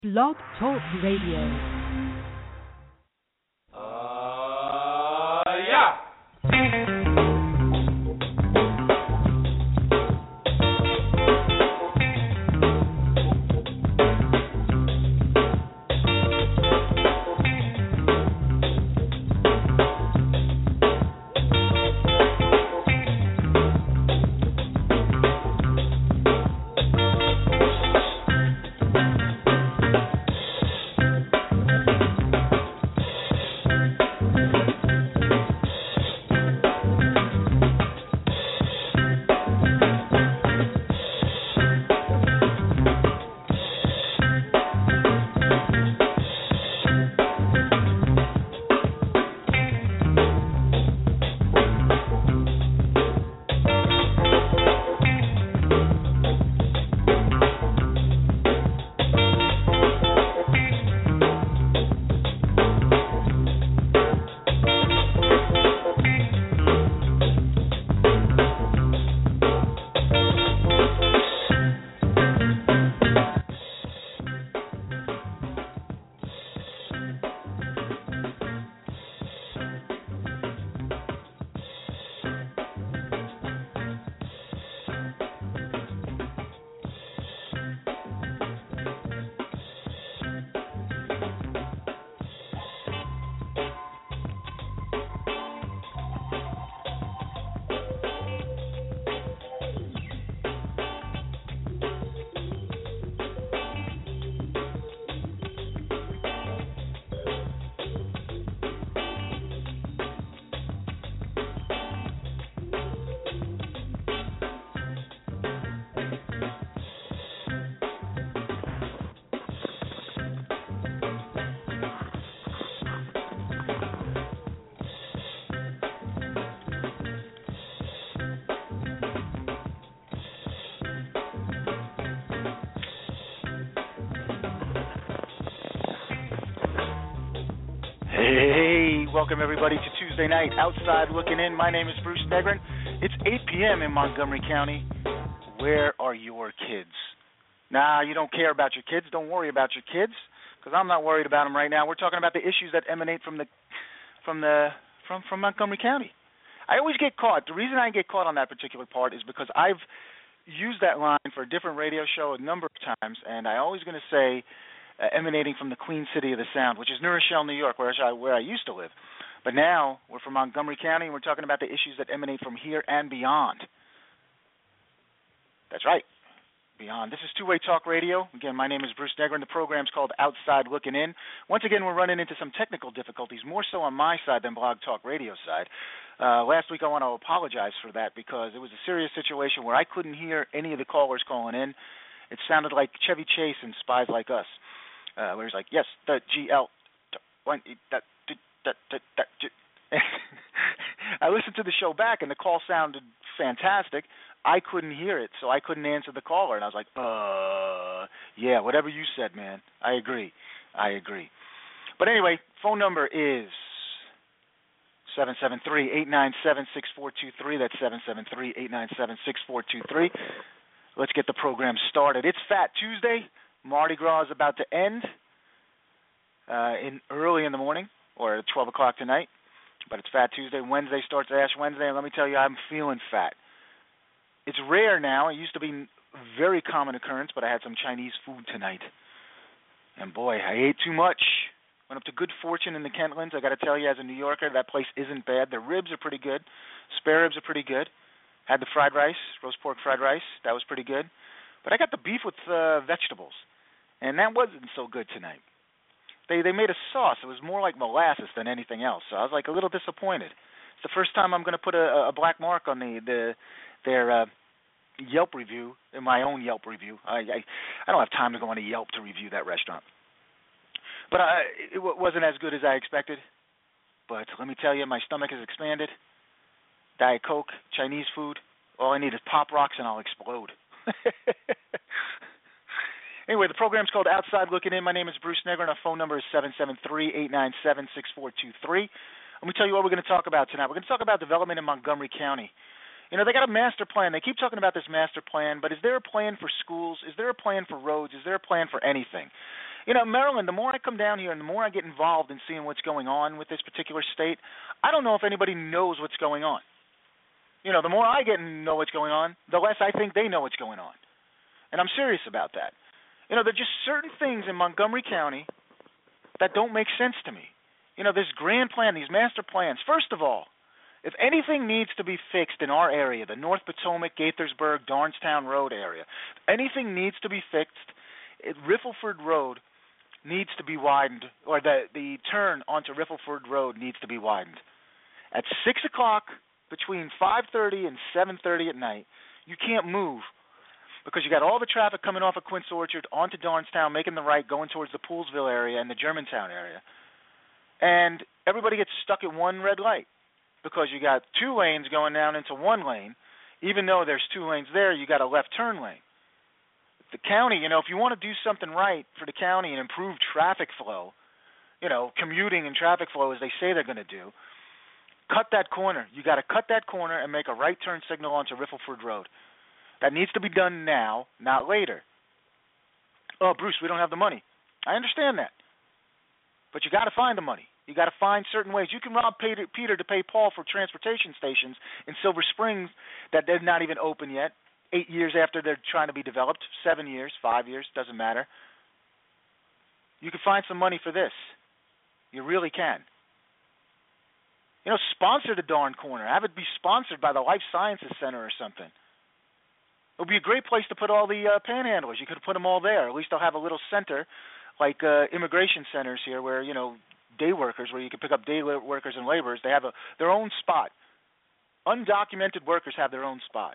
Blog Talk Radio. Yeah. Hey, welcome everybody to Tuesday night Outside Looking In. My name is Bruce Negrin. It's 8 p.m. in Montgomery County. Where are your kids? Nah, you don't care about your kids. Don't worry about your kids, because I'm not worried about them right now. We're talking about the issues that emanate from Montgomery County. I always get caught. The reason I get caught on that particular part is because I've used that line for a different radio show a number of times, and I always going to say emanating from the Queen City of the Sound, which is New Rochelle, New York, where I used to live. But now we're from Montgomery County, and we're talking about the issues that emanate from here and beyond. That's right, beyond. This is Two-Way Talk Radio. Again, my name is Bruce Negrin. The program's called Outside Looking In. Once again, we're running into some technical difficulties, more so on my side than Blog Talk Radio side. Last week I want to apologize for that because it was a serious situation where I couldn't hear any of the callers calling in. It sounded like Chevy Chase in Spies Like Us. Where he's like, yes, the GL. I listened to the show back, and the call sounded fantastic. I couldn't hear it, so I couldn't answer the caller. And I was like, yeah, whatever you said, man. I agree. But anyway, phone number is 773-897-6423. That's 773-897-6423. Let's get the program started. It's Fat Tuesday. Mardi Gras is about to end early in the morning, or at 12 o'clock tonight, but it's Fat Tuesday. Wednesday starts Ash Wednesday, and let me tell you, I'm feeling fat. It's rare now. It used to be a very common occurrence, but I had some Chinese food tonight. And boy, I ate too much. Went up to Good Fortune in the Kentlands. I got to tell you, as a New Yorker, that place isn't bad. The ribs are pretty good. Spare ribs are pretty good. Had the fried rice, roast pork fried rice. That was pretty good. But I got the beef with vegetables, and that wasn't so good tonight. They made a sauce. It was more like molasses than anything else, so I was like a little disappointed. It's the first time I'm going to put a black mark on their Yelp review, in my own Yelp review. I don't have time to go on a Yelp to review that restaurant. But it wasn't as good as I expected. But let me tell you, my stomach has expanded. Diet Coke, Chinese food, all I need is Pop Rocks and I'll explode. Anyway, the program's called Outside Looking In. My name is Bruce Negrin. Our phone number is 773-897-6423. Let me tell you what we're going to talk about tonight. We're going to talk about development in Montgomery County. You know, they got a master plan. They keep talking about this master plan, but is there a plan for schools? Is there a plan for roads? Is there a plan for anything? Maryland, the more I come down here and the more I get involved in seeing what's going on with this particular state, I don't know if anybody knows what's going on. The more I get to know what's going on, the less I think they know what's going on. And I'm serious about that. There are just certain things in Montgomery County that don't make sense to me. This grand plan, these master plans. First of all, if anything needs to be fixed in our area, the North Potomac, Gaithersburg, Darnestown Road area, if anything needs to be fixed, Riffelford Road needs to be widened, or the turn onto Riffelford Road needs to be widened. At 6 o'clock, between 5:30 and 7:30 at night, you can't move because you got all the traffic coming off of Quince Orchard onto Darnestown, making the right, going towards the Poolsville area and the Germantown area. And everybody gets stuck at one red light because you got 2 lanes going down into 1 lane. Even though there's 2 lanes there, you got a left turn lane. The county, if you want to do something right for the county and improve traffic flow, commuting and traffic flow as they say they're going to do, cut that corner. You got to cut that corner and make a right turn signal onto Riffelford Road. That needs to be done now, not later. Oh, Bruce, we don't have the money. I understand that. But you got to find the money. You got to find certain ways. You can rob Peter to pay Paul for transportation stations in Silver Springs that they're not even open yet. 8 years after they're trying to be developed, 7 years, 5 years, doesn't matter. You can find some money for this. You really can. Sponsor the darn corner. Have it be sponsored by the Life Sciences Center or something. It would be a great place to put all the panhandlers. You could put them all there. At least they'll have a little center like immigration centers here where, day workers, where you can pick up day workers and laborers. They have their own spot. Undocumented workers have their own spot.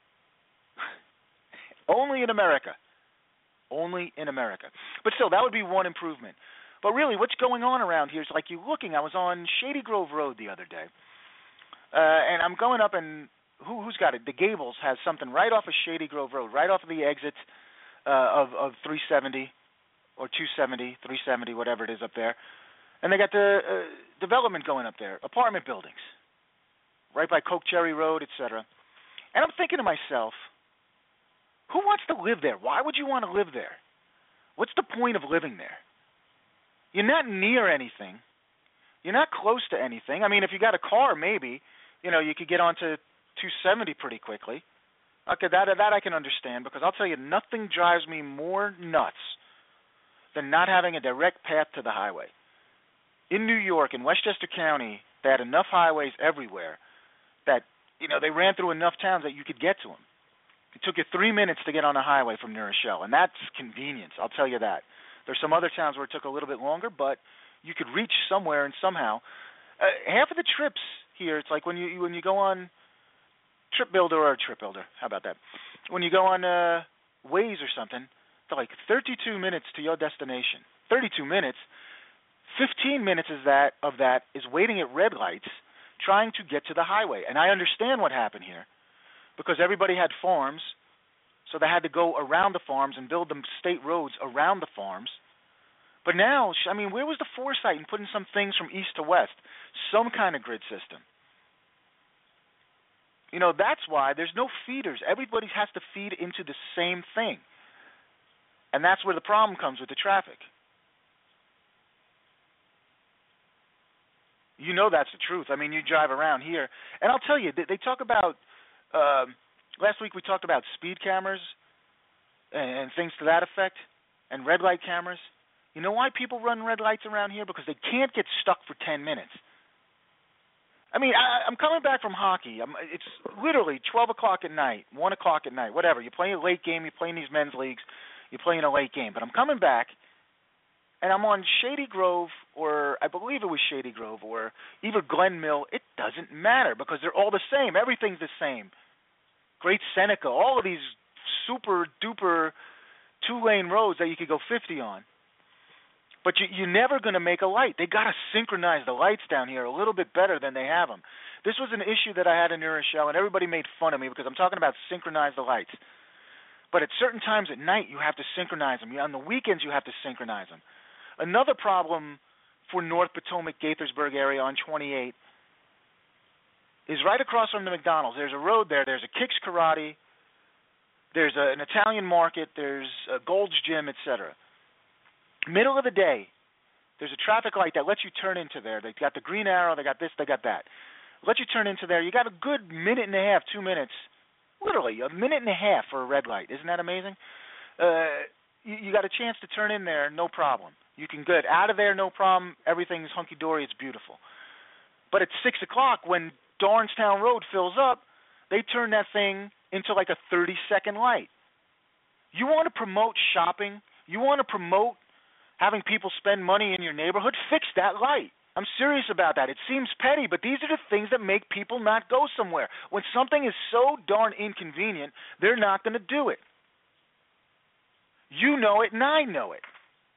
Only in America. Only in America. But still, that would be one improvement. But really, what's going on around here is like I was on Shady Grove Road the other day, and I'm going up, and who's got it? The Gables has something right off of Shady Grove Road, right off of the exit of 370 or 270, 370, whatever it is up there. And they got the development going up there, apartment buildings, right by Coke Cherry Road, etc. And I'm thinking to myself, who wants to live there? Why would you want to live there? What's the point of living there? You're not near anything. You're not close to anything. I mean, if you got a car, maybe, you could get onto 270 pretty quickly. Okay, that I can understand, because I'll tell you, nothing drives me more nuts than not having a direct path to the highway. In New York, in Westchester County, they had enough highways everywhere that, they ran through enough towns that you could get to them. It took you 3 minutes to get on a highway from New Rochelle, and that's convenience, I'll tell you that. There's some other towns where it took a little bit longer, but you could reach somewhere and somehow. Half of the trips here, it's like when you go on Trip Builder, how about that? When you go on Waze or something, it's like 32 minutes to your destination. 32 minutes. 15 minutes of that is waiting at red lights, trying to get to the highway. And I understand what happened here, because everybody had farms, so they had to go around the farms and build them state roads around the farms. But now, where was the foresight in putting some things from east to west? Some kind of grid system. That's why there's no feeders. Everybody has to feed into the same thing. And that's where the problem comes with the traffic. That's the truth. You drive around here, and I'll tell you, they talk about, last week we talked about speed cameras and things to that effect, and red light cameras. You know why people run red lights around here? Because they can't get stuck for 10 minutes. I'm coming back from hockey. It's literally 12 o'clock at night, 1 o'clock at night, whatever. You're playing a late game, you're playing these men's leagues, you're playing a late game. But I'm coming back, and I'm on Shady Grove, or I believe it was Shady Grove, or either Glen Mill. It doesn't matter, because they're all the same. Everything's the same. Great Seneca, all of these super-duper 2-lane roads that you could go 50 on. But you're never going to make a light. They got to synchronize the lights down here a little bit better than they have them. This was an issue that I had in New Rochelle, and everybody made fun of me because I'm talking about synchronize the lights. But at certain times at night, you have to synchronize them. On the weekends, you have to synchronize them. Another problem for North Potomac, Gaithersburg area on 28 is right across from the McDonald's. There's a road there. There's a Kicks Karate. There's an Italian market. There's a Gold's Gym, etc. Middle of the day, there's a traffic light that lets you turn into there. They got the green arrow, they got this, they got that. Let you turn into there. You got a good minute and a half, 2 minutes, literally a minute and a half for a red light. Isn't that amazing? You got a chance to turn in there, no problem. You can get out of there, no problem. Everything's hunky-dory. It's beautiful. But at 6 o'clock, when Darnestown Road fills up, they turn that thing into like a 30-second light. You want to promote shopping? You want to promote having people spend money in your neighborhood? Fix that light. I'm serious about that. It seems petty, but these are the things that make people not go somewhere. When something is so darn inconvenient, they're not going to do it. You know it, and I know it.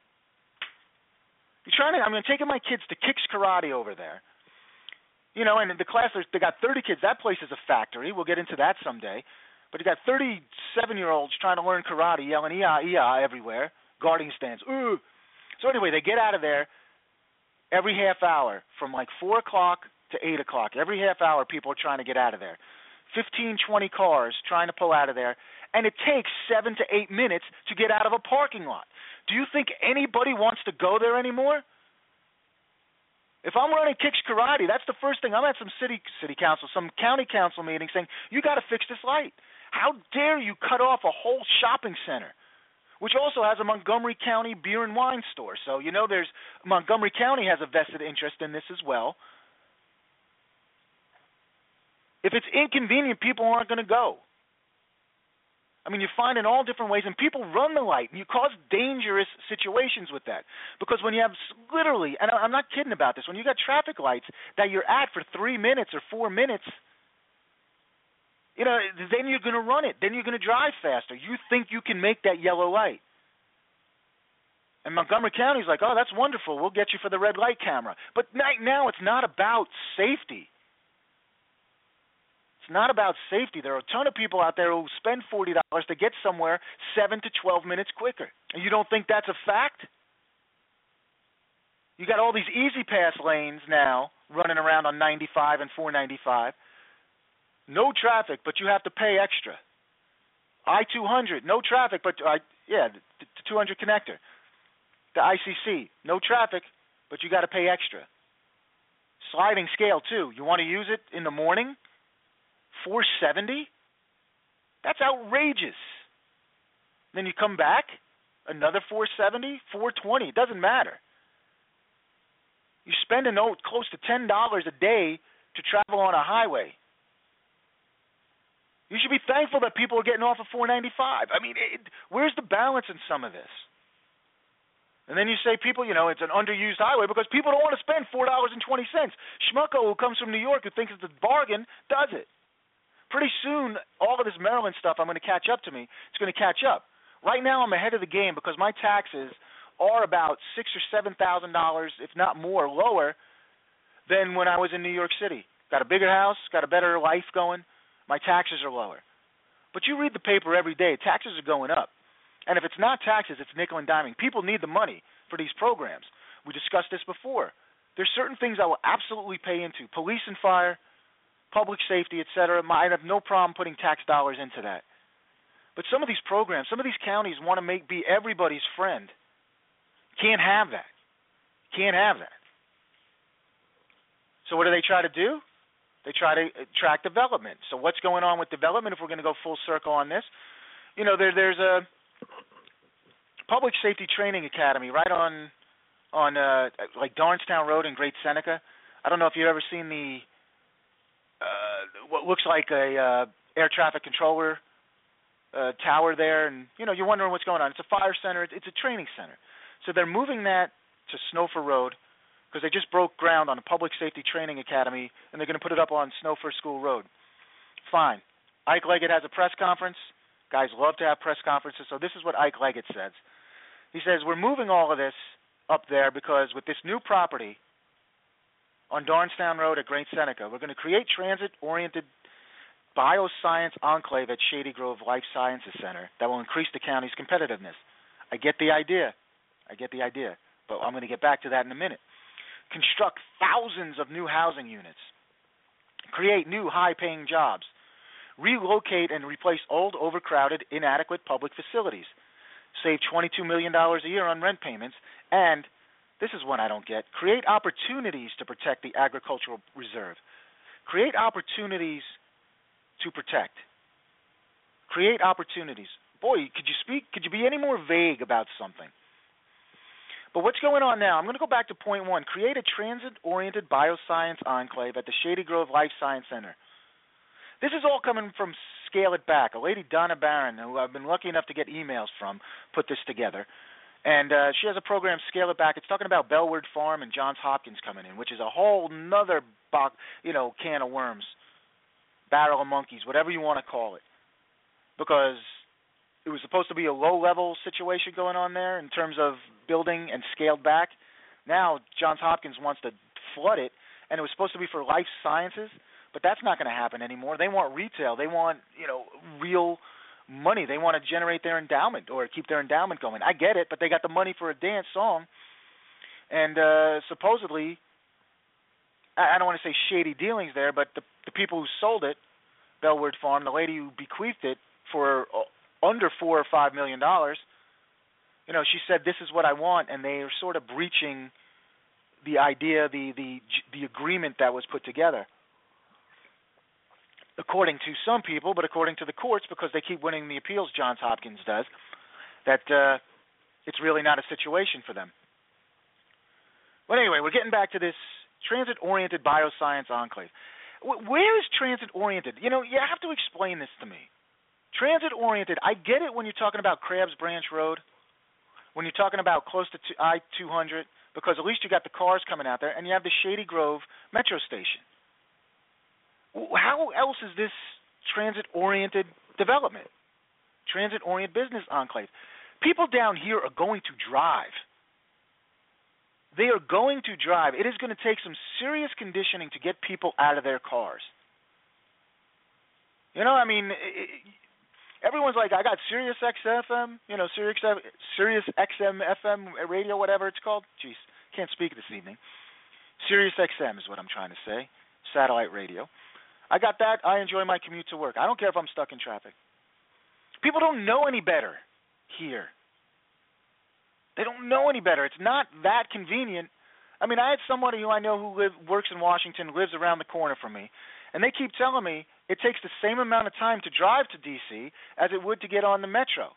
I'm taking my kids to Kicks Karate over there. You know, and in the class, they got 30 kids. That place is a factory. We'll get into that someday. But you got 37-year-olds trying to learn karate, yelling "Ee-ah, ee-ah" everywhere, guarding stands. Ooh. So anyway, they get out of there every half hour from like 4 o'clock to 8 o'clock. Every half hour, people are trying to get out of there. 15, 20 cars trying to pull out of there. And it takes 7 to 8 minutes to get out of a parking lot. Do you think anybody wants to go there anymore? If I'm running Kicks Karate, that's the first thing. I'm at some city council, some county council meeting saying, you got to fix this light. How dare you cut off a whole shopping center, which also has a Montgomery County beer and wine store. So, you know, Montgomery County has a vested interest in this as well. If it's inconvenient, people aren't going to go. I mean, you find in all different ways, and people run the light, and you cause dangerous situations with that. Because when you have literally, and I'm not kidding about this, when you got traffic lights that you're at for 3 minutes or 4 minutes, you know, then you're going to run it. Then you're going to drive faster. You think you can make that yellow light. And Montgomery County's like, oh, that's wonderful. We'll get you for the red light camera. But right now it's not about safety. It's not about safety. There are a ton of people out there who spend $40 to get somewhere 7 to 12 minutes quicker. And you don't think that's a fact? You got all these easy pass lanes now running around on 95 and 495. No traffic, but you have to pay extra. I-200, no traffic, but the 200 connector. The ICC, no traffic, but you got to pay extra. Sliding scale too. You want to use it in the morning? 470? That's outrageous. Then you come back, another 470, 420. It doesn't matter. You're spending close to $10 a day to travel on a highway. You should be thankful that people are getting off of 495. I mean, where's the balance in some of this? And then you say people, you know, it's an underused highway because people don't want to spend $4.20. Schmucko, who comes from New York, who thinks it's a bargain, does it. Pretty soon, all of this Maryland stuff I'm going to catch up to me. It's going to catch up. Right now, I'm ahead of the game because my taxes are about $6,000 or $7,000, if not more, lower than when I was in New York City. Got a bigger house, got a better life going. My taxes are lower. But you read the paper every day, taxes are going up. And if it's not taxes, it's nickel and diming. People need the money for these programs. We discussed this before. There's certain things I will absolutely pay into. Police and fire, public safety, et cetera. I have no problem putting tax dollars into that. But some of these programs, some of these counties want to be everybody's friend. Can't have that. Can't have that. So what do they try to do? They try to attract development. So what's going on with development if we're going to go full circle on this? You know, there's a public safety training academy right on like Darnestown Road in Great Seneca. I don't know if you've ever seen the what looks like a air traffic controller tower there, and you know, you're wondering what's going on. It's a fire center. It's a training center. So they're moving that to Snowford Road because they just broke ground on a public safety training academy, and they're going to put it up on Snowford School Road. Fine. Ike Leggett has a press conference. Guys love to have press conferences, so this is what Ike Leggett says. He says, we're moving all of this up there because with this new property on Darnestown Road at Great Seneca, we're going to create transit-oriented bioscience enclave at Shady Grove Life Sciences Center that will increase the county's competitiveness. I get the idea, but I'm going to get back to that in a minute. Construct thousands of new housing units. Create new high-paying jobs. Relocate and replace old, overcrowded, inadequate public facilities. save $22 million a year on rent payments, and this is one I don't get, create opportunities to protect the agricultural reserve. Create opportunities to protect. Create opportunities. Boy, could you be any more vague about something? But what's going on now? I'm going to go back to point one. Create a transit-oriented bioscience enclave at the Shady Grove Life Science Center. This is all coming from Scale It Back. A lady, Donna Barron, who I've been lucky enough to get emails from, put this together. And she has a program, Scale It Back. It's talking about Bellward Farm and Johns Hopkins coming in, which is a whole nother can of worms, barrel of monkeys, whatever you want to call it. Because it was supposed to be a low-level situation going on there in terms of building and scaled back. Now Johns Hopkins wants to flood it, and it was supposed to be for life sciences, but that's not going to happen anymore. They want retail. They want, real money. They want to generate their endowment or keep their endowment going. I get it, but they got the money for a dance song, and supposedly, I don't want to say shady dealings there, but the people who sold it, Bellward Farm, the lady who bequeathed it for under $4 or $5 million, she said, this is what I want, and they are sort of breaching the idea, the agreement that was put together. According to some people, but according to the courts, because they keep winning the appeals, Johns Hopkins does, that it's really not a situation for them. But anyway, we're getting back to this transit-oriented bioscience enclave. Where is transit-oriented? You have to explain this to me. Transit-oriented, I get it when you're talking about Krabs Branch Road, when you're talking about close to I-200, because at least you got the cars coming out there, and you have the Shady Grove Metro Station. How else is this transit-oriented development? Transit-oriented business enclave. People down here are going to drive. They are going to drive. It is going to take some serious conditioning to get people out of their cars. Everyone's like, I got Sirius XM, Sirius XM FM radio, whatever it's called. Jeez, can't speak this evening. Sirius XM is what I'm trying to say, satellite radio. I got that. I enjoy my commute to work. I don't care if I'm stuck in traffic. People don't know any better here. They don't know any better. It's not that convenient. I had somebody who I know who works in Washington, lives around the corner from me, and they keep telling me it takes the same amount of time to drive to D.C. as it would to get on the Metro.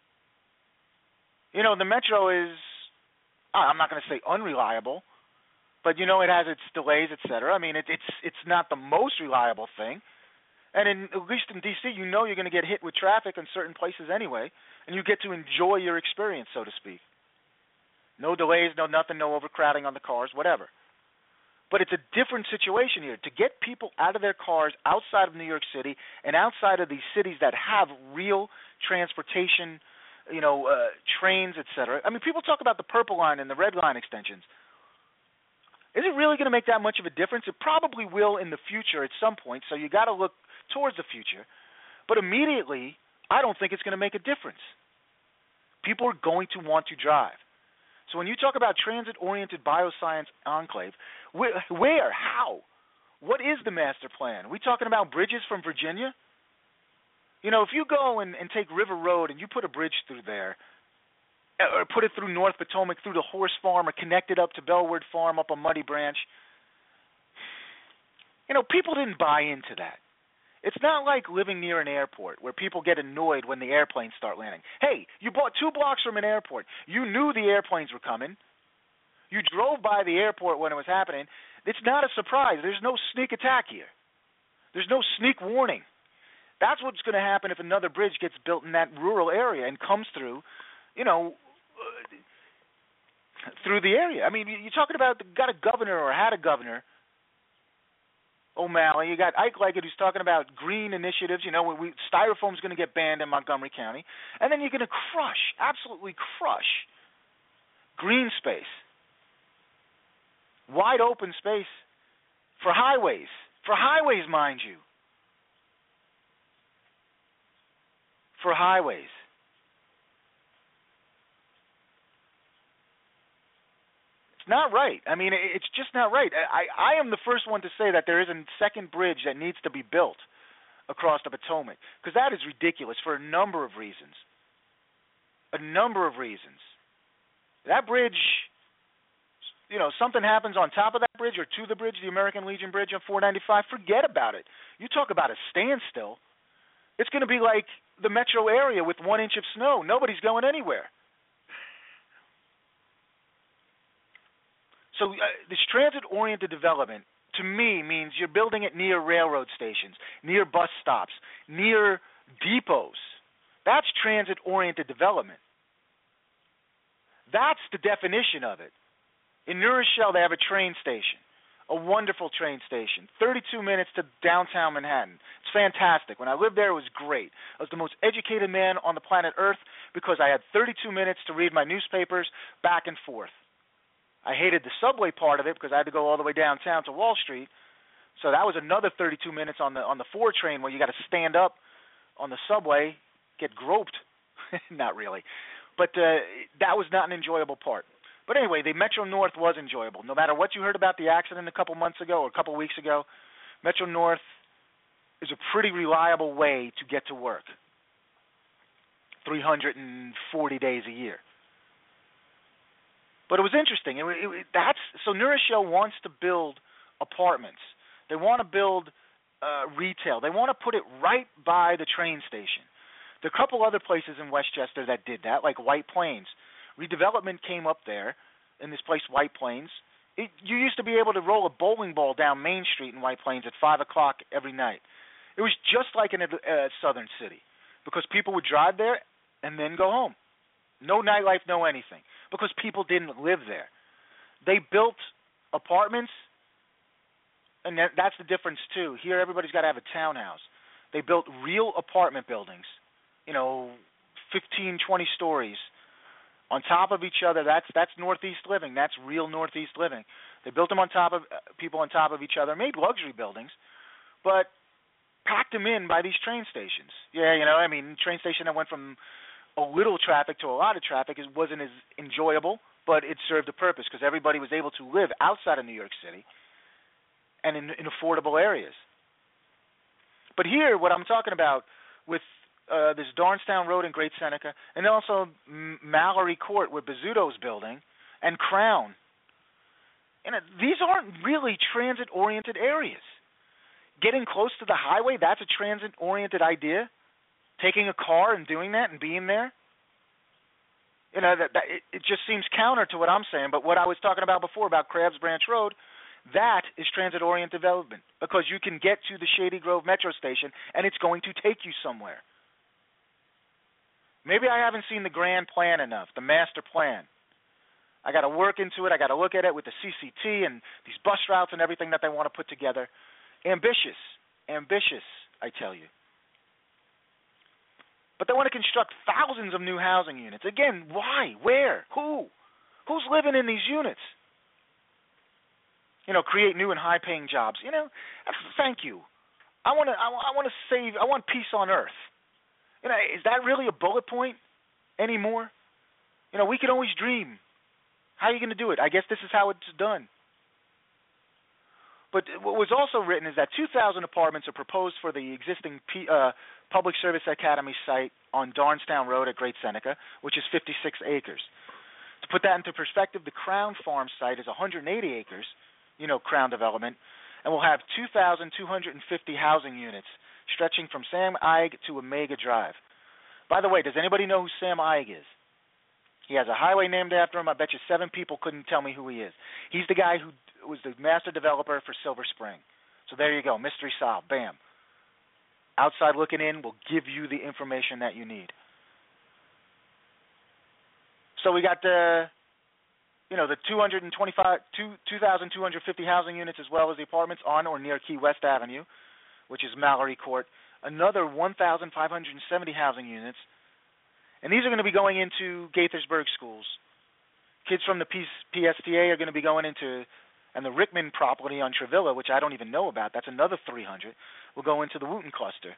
The Metro is, I'm not going to say unreliable, but, it has its delays, et cetera. It's not the most reliable thing. And at least in D.C., you're going to get hit with traffic in certain places anyway, and you get to enjoy your experience, so to speak. No delays, no nothing, no overcrowding on the cars, whatever. But it's a different situation here. To get people out of their cars outside of New York City and outside of these cities that have real transportation, trains, et cetera. People talk about the Purple Line and the Red Line extensions. Is it really going to make that much of a difference? It probably will in the future at some point, so you got to look towards the future. But immediately, I don't think it's going to make a difference. People are going to want to drive. So when you talk about transit-oriented bioscience enclave, where, how, what is the master plan? Are we talking about bridges from Virginia? If you go and take River Road and you put a bridge through there, or put it through North Potomac, through the Horse Farm, or connect it up to Bellward Farm, up a Muddy Branch, people didn't buy into that. It's not like living near an airport where people get annoyed when the airplanes start landing. Hey, you bought 2 blocks from an airport. You knew the airplanes were coming. You drove by the airport when it was happening. It's not a surprise. There's no sneak attack here. There's no sneak warning. That's what's going to happen if another bridge gets built in that rural area and comes through, through the area. You're talking about got a governor or had a governor, O'Malley. You got Ike Leggett, who's talking about green initiatives. Styrofoam's going to get banned in Montgomery County. And then you're going to absolutely crush green space, wide open space for highways, mind you. For highways. It's not right. It's just not right. I am the first one to say that there is a second bridge that needs to be built across the Potomac, because that is ridiculous for a number of reasons. a number of reasons. That bridge, something happens on top of that bridge or to the bridge, the American Legion Bridge on 495, forget about it. You talk about a standstill. It's going to be like the metro area with 1 inch of snow. Nobody's going anywhere. So this transit-oriented development, to me, means you're building it near railroad stations, near bus stops, near depots. That's transit-oriented development. That's the definition of it. In New Rochelle, they have a train station, a wonderful train station, 32 minutes to downtown Manhattan. It's fantastic. When I lived there, it was great. I was the most educated man on the planet Earth because I had 32 minutes to read my newspapers back and forth. I hated the subway part of it because I had to go all the way downtown to Wall Street. So that was another 32 minutes on the 4 train where you got to stand up on the subway, get groped. Not really. But that was not an enjoyable part. But anyway, the Metro North was enjoyable. No matter what you heard about the accident a couple months ago or a couple weeks ago, Metro North is a pretty reliable way to get to work 340 days a year. But it was interesting. So New Rochelle wants to build apartments. They want to build retail. They want to put it right by the train station. There are a couple other places in Westchester that did that, like White Plains. Redevelopment came up there in this place, White Plains. You used to be able to roll a bowling ball down Main Street in White Plains at 5 o'clock every night. It was just like in a southern city because people would drive there and then go home. No nightlife, no anything, because people didn't live there. They built apartments, and that's the difference, too. Here, everybody's got to have a townhouse. They built real apartment buildings, 15, 20 stories on top of each other. That's Northeast living. That's real Northeast living. They built them on top of people on top of each other, made luxury buildings, but packed them in by these train stations. Yeah, train station that went from a little traffic to a lot of traffic wasn't as enjoyable, but it served a purpose because everybody was able to live outside of New York City and in affordable areas. But here, what I'm talking about with this Darnestown Road in Great Seneca, and also Mallory Court where Bizzuto's building, and Crown, these aren't really transit-oriented areas. Getting close to the highway, that's a transit-oriented idea. Taking a car and doing that and being there, it just seems counter to what I'm saying. But what I was talking about before about Crabs Branch Road, that is transit-oriented development because you can get to the Shady Grove Metro Station and it's going to take you somewhere. Maybe I haven't seen the grand plan enough, the master plan. I got to work into it. I got to look at it with the CCT and these bus routes and everything that they want to put together. Ambitious, I tell you. But they want to construct thousands of new housing units. Again, why? Where? Who? Who's living in these units? Create new and high-paying jobs. Thank you. I want peace on earth. Is that really a bullet point anymore? We can always dream. How are you going to do it? I guess this is how it's done. But what was also written is that 2,000 apartments are proposed for the existing Public Service Academy site on Darnestown Road at Great Seneca, which is 56 acres. To put that into perspective, the Crown Farm site is 180 acres, Crown Development, and will have 2,250 housing units stretching from Sam Eig to Omega Drive. By the way, does anybody know who Sam Eig is? He has a highway named after him. I bet you 7 people couldn't tell me who he is. He's the guy who was the master developer for Silver Spring. So there you go, mystery solved. Bam. Outside looking in will give you the information that you need. So we got the 2,250 housing units as well as the apartments on or near Key West Avenue, which is Mallory Court. Another 1,570 housing units. And these are going to be going into Gaithersburg schools. Kids from the PSTA are going to be going into, and the Rickman property on Travilla, which I don't even know about, that's another 300, will go into the Wooten cluster.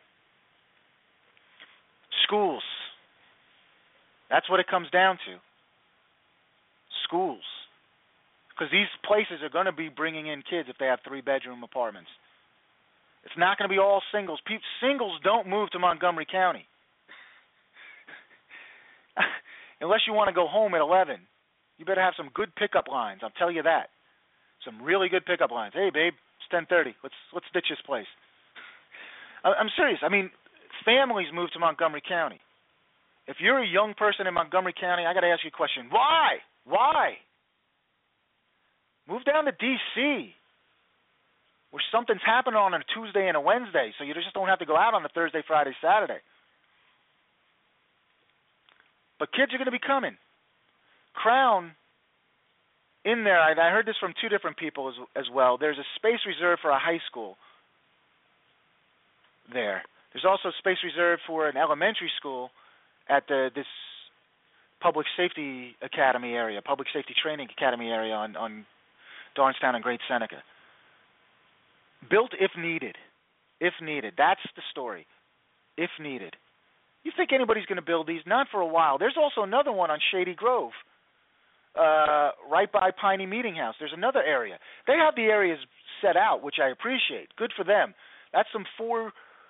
Schools. That's what it comes down to. Schools. Because these places are going to be bringing in kids if they have 3-bedroom apartments. It's not going to be all singles. Singles don't move to Montgomery County. unless you want to go home at 11, you better have some good pickup lines. I'll tell you that. Some really good pickup lines. Hey, babe, it's 10:30. Let's ditch this place. I'm serious. I mean, families move to Montgomery County. If you're a young person in Montgomery County, I got to ask you a question. Why? Why? Move down to D.C., where something's happening on a Tuesday and a Wednesday, so you just don't have to go out on a Thursday, Friday, Saturday. But kids are going to be coming. Crown, in there, I heard this from two different people as well. There's a space reserved for a high school there. There's also space reserved for an elementary school at this public safety academy area, public safety training academy area on Darnestown and Great Seneca. Built if needed. If needed. That's the story. If needed. You think anybody's going to build these? Not for a while. There's also another one on Shady Grove, right by Piney Meeting House. There's another area. They have the areas set out, which I appreciate. Good for them. That's some four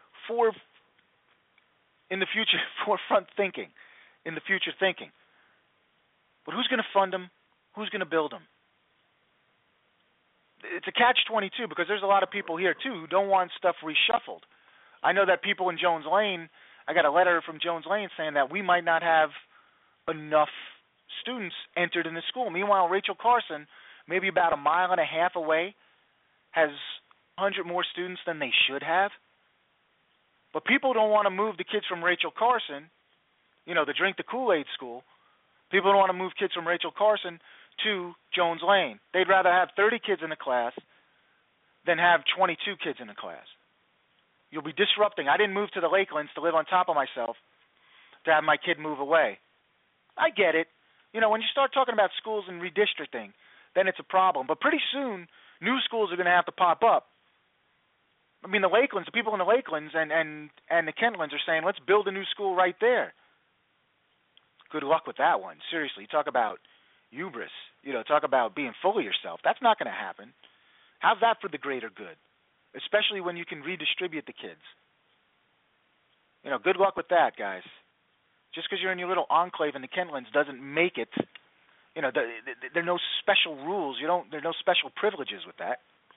in the future, forefront thinking, in the future thinking. But who's going to fund them? Who's going to build them? It's a catch-22 because there's a lot of people here, too, who don't want stuff reshuffled. I know that people in Jones Lane, I got a letter from Jones Lane saying that we might not have enough students entered in the school. Meanwhile, Rachel Carson, maybe about a mile and a half away, has 100 more students than they should have. But people don't want to move the kids from Rachel Carson, the Drink the Kool-Aid school. People don't want to move kids from Rachel Carson to Jones Lane. They'd rather have 30 kids in the class than have 22 kids in the class. You'll be disrupting. I didn't move to the Lakelands to live on top of myself to have my kid move away. I get it. When you start talking about schools and redistricting, then it's a problem. But pretty soon, new schools are going to have to pop up. I mean, the Lakelands, the people in the Lakelands and the Kentlands are saying, let's build a new school right there. Good luck with that one. Seriously, talk about hubris. Talk about being full of yourself. That's not going to happen. How's that for the greater good? Especially when you can redistribute the kids. Good luck with that, guys. Just because you're in your little enclave in the Kentlands doesn't make it. There are no special rules. There are no special privileges with that.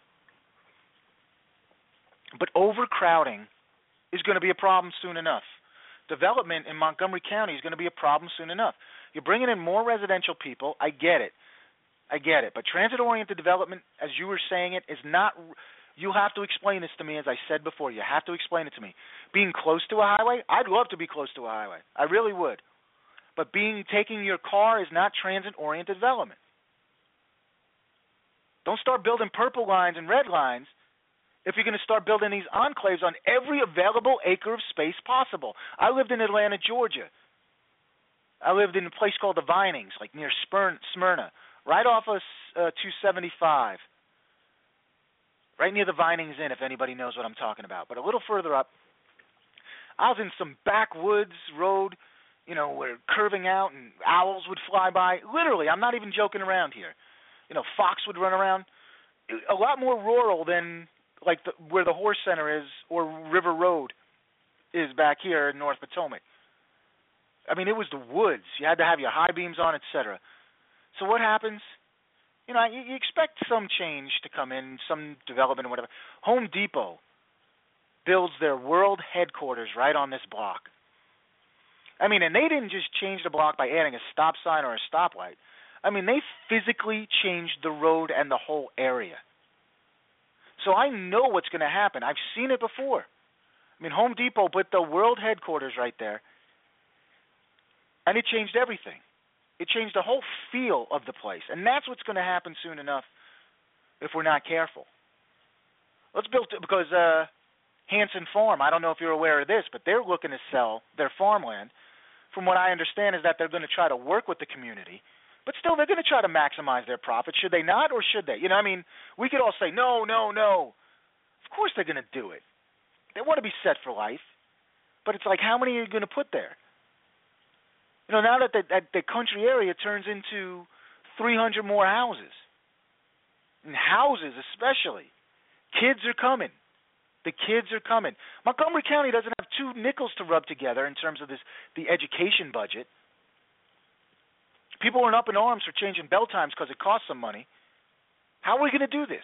But overcrowding is going to be a problem soon enough. Development in Montgomery County is going to be a problem soon enough. You're bringing in more residential people. I get it. But transit-oriented development, as you were saying it, is not – you have to explain this to me, as I said before. You have to explain it to me. Being close to a highway, I'd love to be close to a highway. I really would. But taking your car is not transit-oriented development. Don't start building purple lines and red lines if you're going to start building these enclaves on every available acre of space possible. I lived in Atlanta, Georgia. I lived in a place called the Vinings, like near Smyrna, right off of 275, right near the Vinings Inn, if anybody knows what I'm talking about. But a little further up, I was in some backwoods road, where curving out and owls would fly by. Literally, I'm not even joking around here. Fox would run around. A lot more rural than like where the Horse Center is or River Road is back here in North Potomac. I mean, it was the woods. You had to have your high beams on, etc. So what happens? You expect some change to come in, some development or whatever. Home Depot builds their world headquarters right on this block. I mean, and they didn't just change the block by adding a stop sign or a stoplight. I mean, they physically changed the road and the whole area. So I know what's going to happen. I've seen it before. I mean, Home Depot put the world headquarters right there, and it changed everything. It changed the whole feel of the place, and that's what's going to happen soon enough if we're not careful. Let's build it because Hanson Farm, I don't know if you're aware of this, but they're looking to sell their farmland. From what I understand is that they're going to try to work with the community, but still they're going to try to maximize their profit. Should they not, or should they? We could all say, no. Of course they're going to do it. They want to be set for life, but it's like, how many are you going to put there? Now that the country area turns into 300 more houses, and houses especially, kids are coming. The kids are coming. Montgomery County doesn't have two nickels to rub together in terms of the education budget. People are up in arms for changing bell times because it costs some money. How are we going to do this?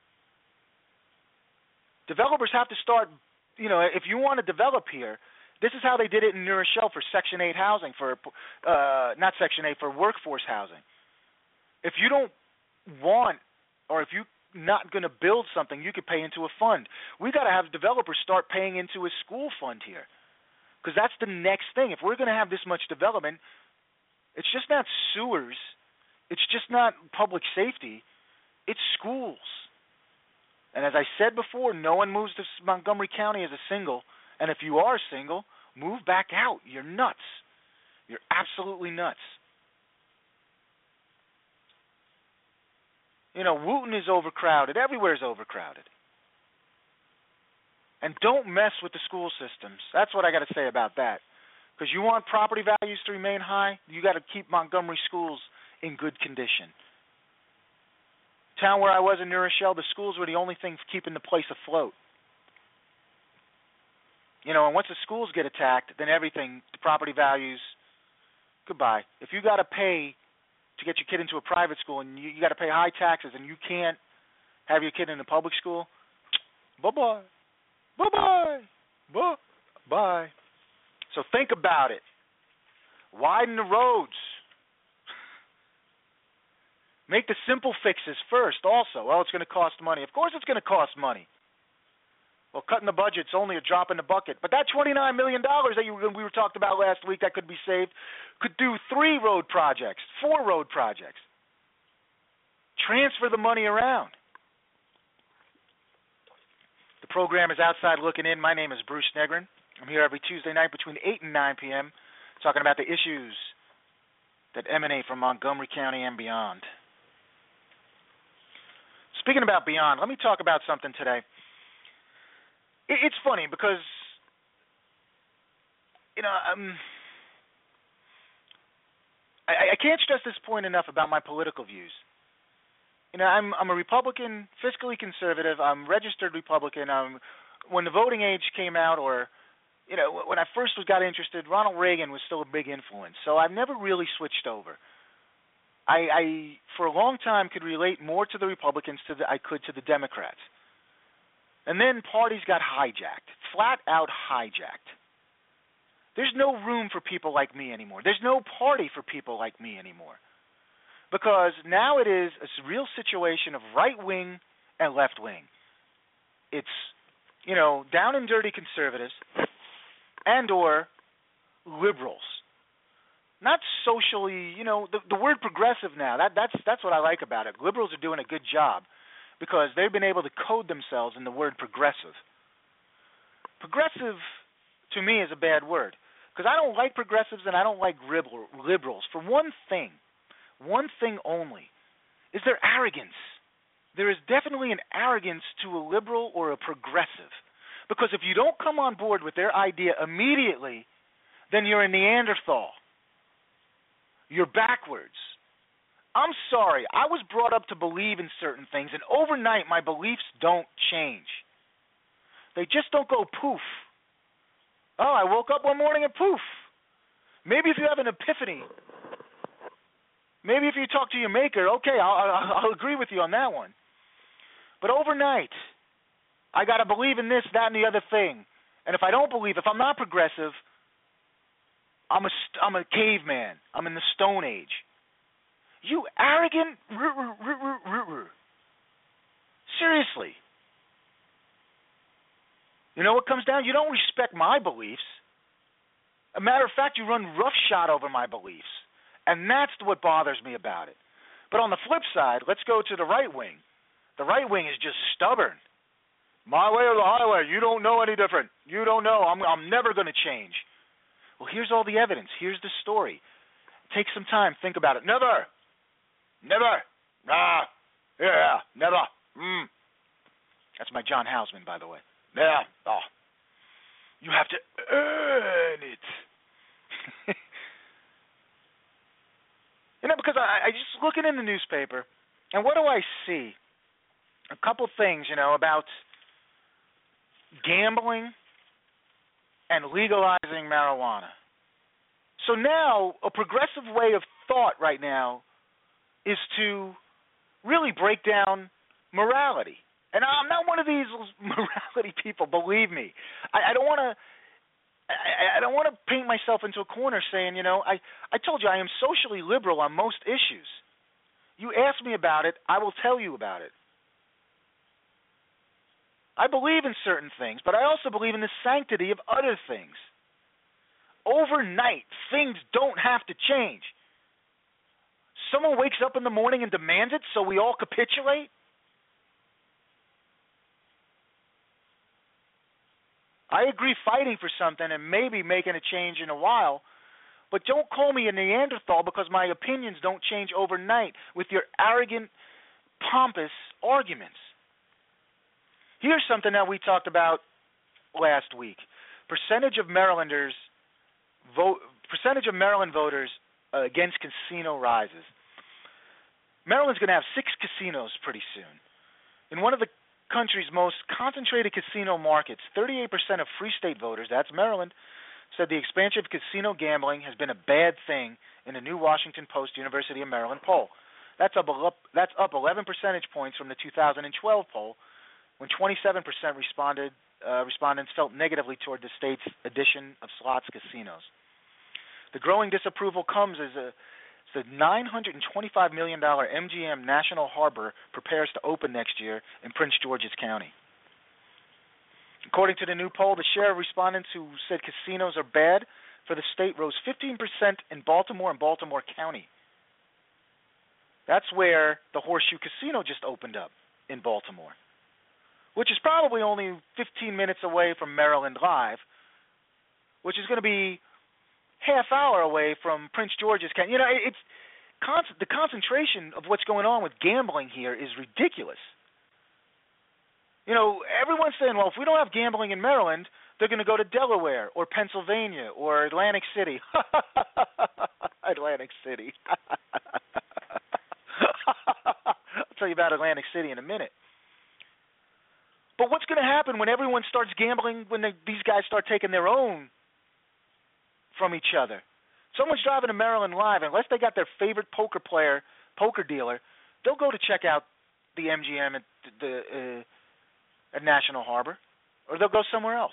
Developers have to start, if you want to develop here, this is how they did it in New Rochelle for Section 8 housing, not Section 8, for workforce housing. If you don't want, or if you're not going to build something, you could pay into a fund. We got to have developers start paying into a school fund here, because that's the next thing. If we're going to have this much development, it's just not sewers, it's just not public safety, it's schools. And as I said before, no one moves to Montgomery County as a single. And if you are single, move back out. You're nuts. You're absolutely nuts. Wooten is overcrowded. Everywhere is overcrowded. And don't mess with the school systems. That's what I got to say about that. Because you want property values to remain high, you got to keep Montgomery schools in good condition. Town where I was in New Rochelle, the schools were the only thing keeping the place afloat. And once the schools get attacked, then everything, the property values, goodbye. If you got to pay to get your kid into a private school and you got to pay high taxes and you can't have your kid in a public school, bye-bye. Bye-bye. Bye-bye. So think about it. Widen the roads. Make the simple fixes first also. Well, it's going to cost money. Of course it's going to cost money. Well, cutting the budget's only a drop in the bucket. But that $29 million that we were talked about last week that could be saved could do 3 road projects, 4 road projects. Transfer the money around. The program is Outside Looking In. My name is Bruce Negrin. I'm here every Tuesday night between 8 and 9 p.m. talking about the issues that emanate from Montgomery County and beyond. Speaking about beyond, let me talk about something today. It's funny because, I can't stress this point enough about my political views. I'm a Republican, fiscally conservative. I'm registered Republican. When the voting age came out, or when I first got interested, Ronald Reagan was still a big influence. So I've never really switched over. I for a long time could relate more to the Republicans than I could to the Democrats. And then parties got hijacked, flat out hijacked. There's no room for people like me anymore. There's no party for people like me anymore. Because now it is a real situation of right wing and left wing. It's, down and dirty conservatives and or liberals. Not socially, the word progressive now, that's what I like about it. Liberals are doing a good job because they've been able to code themselves in the word progressive. Progressive, to me, is a bad word because I don't like progressives and I don't like liberals. For one thing only, is their arrogance. There is definitely an arrogance to a liberal or a progressive because if you don't come on board with their idea immediately, then you're a Neanderthal. You're backwards. I'm sorry. I was brought up to believe in certain things, and overnight my beliefs don't change. They just don't go poof. Oh, I woke up one morning and poof. Maybe if you have an epiphany, maybe if you talk to your maker, okay, I'll agree with you on that one. But overnight, I got to believe in this, that, and the other thing. And if I don't believe, if I'm not progressive, I'm a caveman. I'm in the Stone Age. You arrogant. Seriously. You know what comes down? You don't respect my beliefs. A matter of fact, you run roughshod over my beliefs. And that's what bothers me about it. But on the flip side, let's go to the right wing. The right wing is just stubborn. My way or the highway. You don't know any different. You don't know. I'm never going to change. Well, here's all the evidence. Here's the story. Take some time. Think about it. Never. Never. Nah. Yeah. Never. That's my John Houseman, by the way. Yeah. Oh. You have to earn it. Because I just looking in the newspaper, and what do I see? A couple things, about gambling and legalizing marijuana. So now a progressive way of thought right now is to really break down morality. And I'm not one of these morality people, believe me. I don't want to. I don't want to paint myself into a corner saying, I told you I am socially liberal on most issues. You ask me about it, I will tell you about it. I believe in certain things, but I also believe in the sanctity of other things. Overnight, things don't have to change. Someone wakes up in the morning and demands it, so we all capitulate? I agree fighting for something and maybe making a change in a while, but don't call me a Neanderthal because my opinions don't change overnight with your arrogant, pompous arguments. Here's something that we talked about last week. Percentage of Maryland voters against casino rises. Maryland's going to have 6 casinos pretty soon. In one of the country's most concentrated casino markets, 38% of Free State voters, that's Maryland, said the expansion of casino gambling has been a bad thing in a new Washington Post University of Maryland poll. That's up 11 percentage points from the 2012 poll, when 27% respondents felt negatively toward the state's addition of slots casinos. The growing disapproval comes as the $925 million MGM National Harbor prepares to open next year in Prince George's County. According to the new poll, the share of respondents who said casinos are bad for the state rose 15% in Baltimore and Baltimore County. That's where the Horseshoe Casino just opened up, in Baltimore, which is probably only 15 minutes away from Maryland Live, which is going to be half hour away from Prince George's County. It's the concentration of what's going on with gambling here is ridiculous. Everyone's saying, well, if we don't have gambling in Maryland, they're going to go to Delaware or Pennsylvania or Atlantic City. Atlantic City. I'll tell you about Atlantic City in a minute. But what's going to happen when everyone starts gambling, when these guys start taking their own from each other? Someone's driving to Maryland Live, unless they got their favorite poker dealer, they'll go to check out the MGM at National Harbor, or they'll go somewhere else.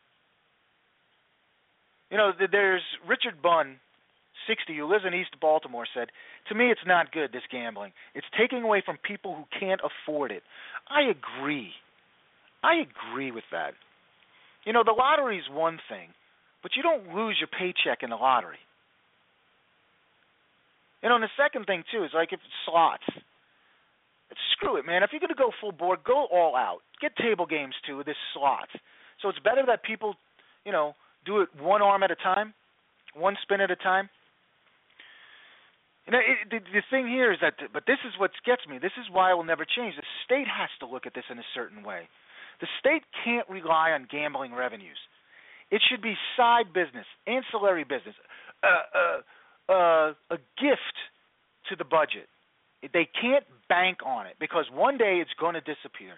There's Richard Bunn, 60, who lives in East Baltimore, said, "To me, it's not good, this gambling. It's taking away from people who can't afford it." I agree with that. The lottery's one thing, but you don't lose your paycheck in the lottery. And the second thing, too, is like if it's slots. Screw it, man. If you're going to go full board, go all out. Get table games, too, with this slots. So it's better that people, do it one arm at a time, one spin at a time. The thing here is that, but this is what gets me. This is why it will never change. The state has to look at this in a certain way. The state can't rely on gambling revenues. It should be side business, ancillary business, a gift to the budget. They can't bank on it because one day it's going to disappear.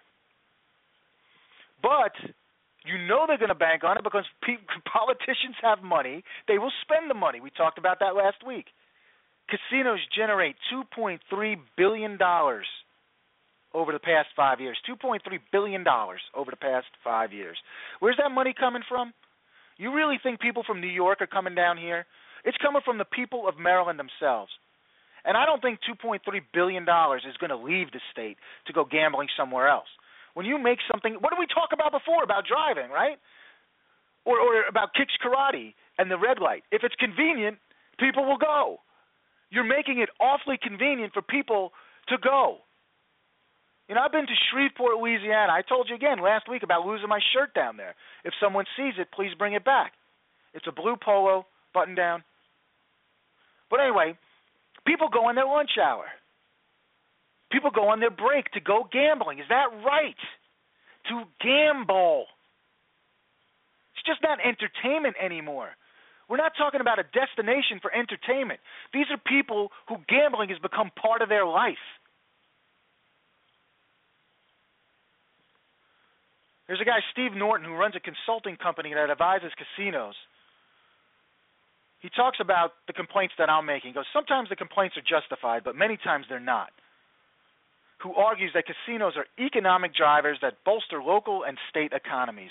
But they're going to bank on it because politicians have money. They will spend the money. We talked about that last week. Casinos generate $2.3 billion over the past 5 years. $2.3 billion over the past 5 years. Where's that money coming from? You really think people from New York are coming down here? It's coming from the people of Maryland themselves. And I don't think $2.3 billion is going to leave the state to go gambling somewhere else. When you make something, what did we talk about before about driving, right? Or about kicks karate and the red light. If it's convenient, people will go. You're making it awfully convenient for people to go. I've been to Shreveport, Louisiana. I told you again last week about losing my shirt down there. If someone sees it, please bring it back. It's a blue polo, button down. But anyway, people go on their lunch hour. People go on their break to go gambling. Is that right? To gamble. It's just not entertainment anymore. We're not talking about a destination for entertainment. These are people who gambling has become part of their life. There's a guy, Steve Norton, who runs a consulting company that advises casinos. He talks about the complaints that I'm making. He goes, sometimes the complaints are justified, but many times they're not. Who argues that casinos are economic drivers that bolster local and state economies.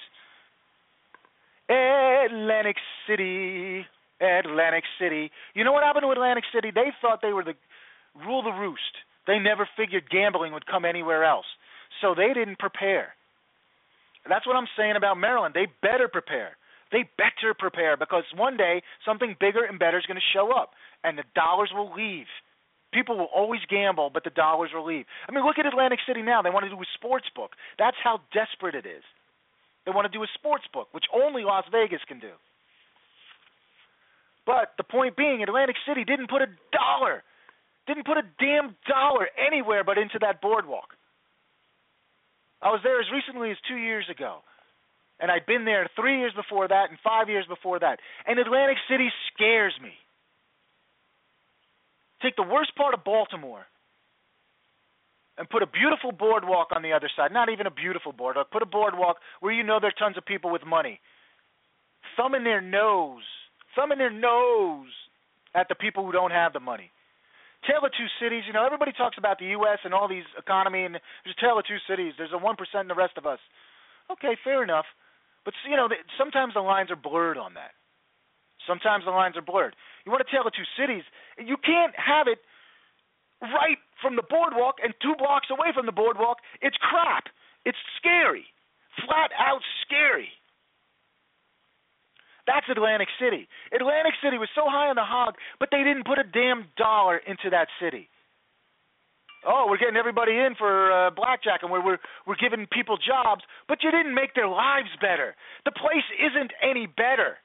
Atlantic City. You know what happened to Atlantic City? They thought they were the rule the roost. They never figured gambling would come anywhere else. So they didn't prepare. That's what I'm saying about Maryland. They better prepare. They better prepare, because one day something bigger and better is going to show up, and the dollars will leave. People will always gamble, but the dollars will leave. I mean, look at Atlantic City now. They want to do a sports book. That's how desperate it is. They want to do a sports book, which only Las Vegas can do. But the point being, Atlantic City didn't put a damn dollar anywhere but into that boardwalk. I was there as recently as 2 years ago. And I'd been there 3 years before that and 5 years before that. And Atlantic City scares me. Take the worst part of Baltimore and put a beautiful boardwalk on the other side. Not even a beautiful boardwalk. Put a boardwalk where you know there are tons of people with money. Thumbing their nose at the people who don't have the money. Tale of two cities. You know, everybody talks about the U.S. and all these economy, and there's a tale of two cities. There's a 1% and the rest of us. Okay, fair enough. But, you know, sometimes the lines are blurred on that. Sometimes the lines are blurred. You want to tell the two cities, you can't have it right from the boardwalk and 2 blocks away from the boardwalk. It's crap. It's scary. Flat out scary. That's Atlantic City. Atlantic City was so high on the hog, but they didn't put a damn dollar into that city. Oh, we're getting everybody in for blackjack, and we're giving people jobs, but you didn't make their lives better. The place isn't any better.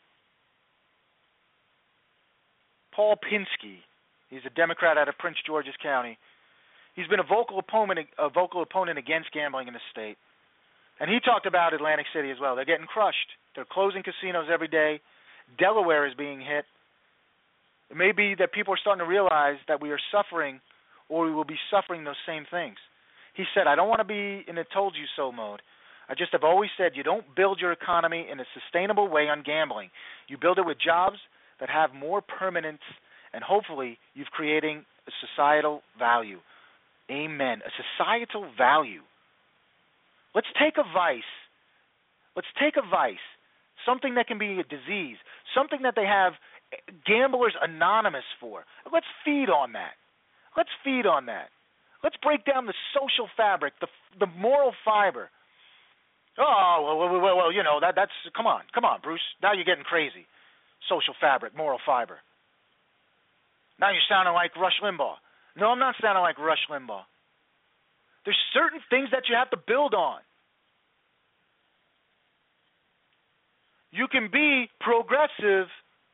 Paul Pinsky, he's a Democrat out of Prince George's County. He's been a vocal opponent against gambling in the state, and he talked about Atlantic City as well. They're getting crushed. They're closing casinos every day. Delaware is being hit. It may be that people are starting to realize that we are suffering, or we will be suffering those same things. He said, I don't want to be in a told-you-so mode. I just have always said you don't build your economy in a sustainable way on gambling. You build it with jobs that have more permanence, and hopefully you're creating a societal value. Amen. A societal value. Let's take a vice. Something that can be a disease, something that they have Gamblers Anonymous for. Let's feed on that. Let's break down the social fabric, the moral fiber. Oh, well, you know, that's come on, Bruce. Now you're getting crazy. Social fabric, moral fiber. Now you're sounding like Rush Limbaugh. No, I'm not sounding like Rush Limbaugh. There's certain things that you have to build on. You can be progressive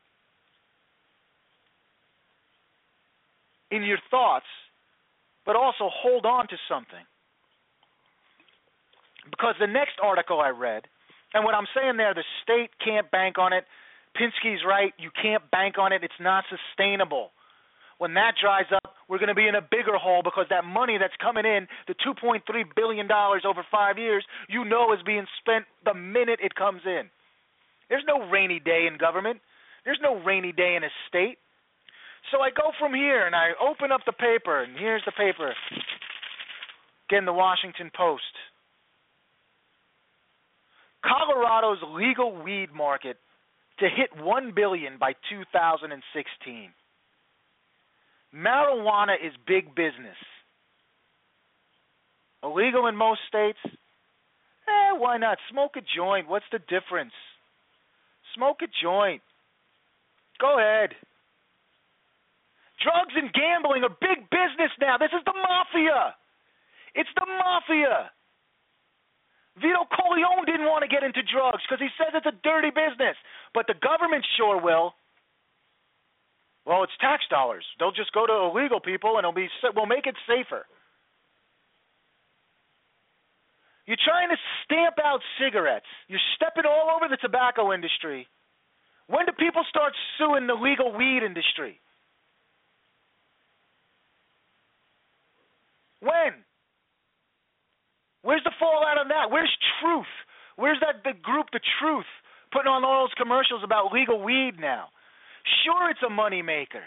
in your thoughts, but also hold on to something. Because the next article I read, and what I'm saying there, the state can't bank on it. Pinsky's right. You can't bank on it. It's not sustainable. When that dries up, we're going to be in a bigger hole, because that money that's coming in, the $2.3 billion over 5 years, you know is being spent the minute it comes in. There's no rainy day in government. There's no rainy day in a state. So I go from here and I open up the paper, and here's the paper. Again, the Washington Post. Colorado's legal weed market to hit $1 billion by 2016. Marijuana is big business. Illegal in most states? Why not? Smoke a joint. What's the difference? Smoke a joint. Go ahead. Drugs and gambling are big business now. This is the mafia. It's the mafia. Vito Corleone didn't want to get into drugs because he says it's a dirty business, but the government sure will. Well, it's tax dollars. They'll just go to illegal people, and we'll make it safer. You're trying to stamp out cigarettes. You're stepping all over the tobacco industry. When do people start suing the legal weed industry? When? Where's the fallout on that? Where's Truth? Where's the group, The Truth, putting on all those commercials about legal weed now? Sure, it's a money maker.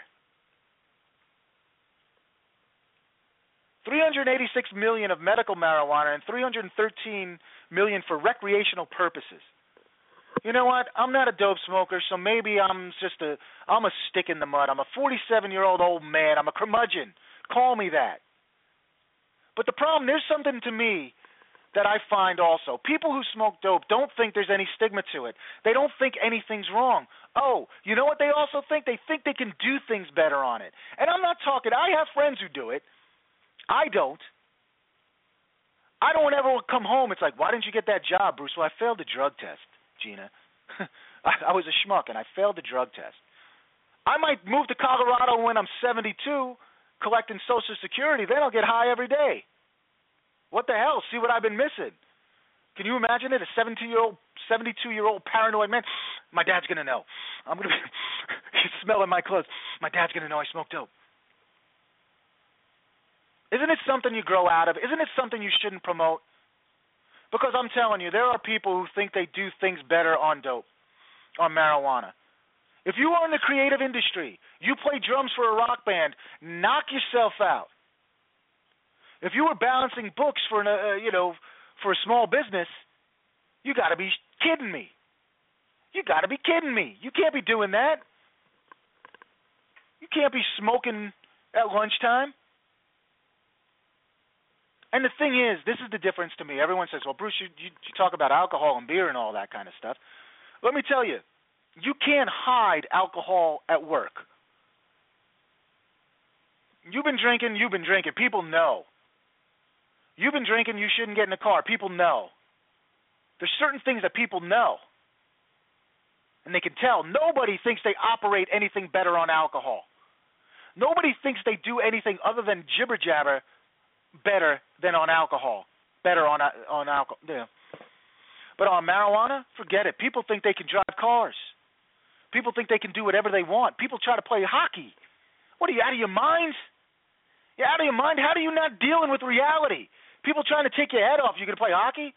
386 million of medical marijuana and 313 million for recreational purposes. You know what? I'm not a dope smoker, so maybe I'm a stick in the mud. I'm a 47-year-old old man. I'm a curmudgeon. Call me that. But the problem, there's something to me that I find also. People who smoke dope don't think there's any stigma to it. They don't think anything's wrong. Oh, you know what they also think? They think they can do things better on it. And I'm not talking, I have friends who do it. I don't. I don't ever come home. It's like, why didn't you get that job, Bruce? Well, I failed the drug test, Gina. I was a schmuck, and I failed the drug test. I might move to Colorado when I'm 72, collecting Social Security. Then I'll get high every day. What the hell? See what I've been missing. Can you imagine it? A 72-year-old paranoid man. My dad's going to know. I'm going to be he's smelling my clothes. My dad's going to know I smoke dope. Isn't it something you grow out of? Isn't it something you shouldn't promote? Because I'm telling you, there are people who think they do things better on dope, on marijuana. If you are in the creative industry, you play drums for a rock band, knock yourself out. If you were balancing books for for a small business, you got to be kidding me. You got to be kidding me. You can't be doing that. You can't be smoking at lunchtime. And the thing is, this is the difference to me. Everyone says, well, Bruce, you talk about alcohol and beer and all that kind of stuff. Let me tell you, you can't hide alcohol at work. You've been drinking. People know. You've been drinking, you shouldn't get in the car. People know. There's certain things that people know. And they can tell. Nobody thinks they operate anything better on alcohol. Nobody thinks they do anything other than jibber-jabber better than on alcohol. Better on alcohol. Yeah. But on marijuana, forget it. People think they can drive cars. People think they can do whatever they want. People try to play hockey. What, are you out of your mind? You're out of your mind? How are you not dealing with reality? People trying to take your head off. You going to play hockey?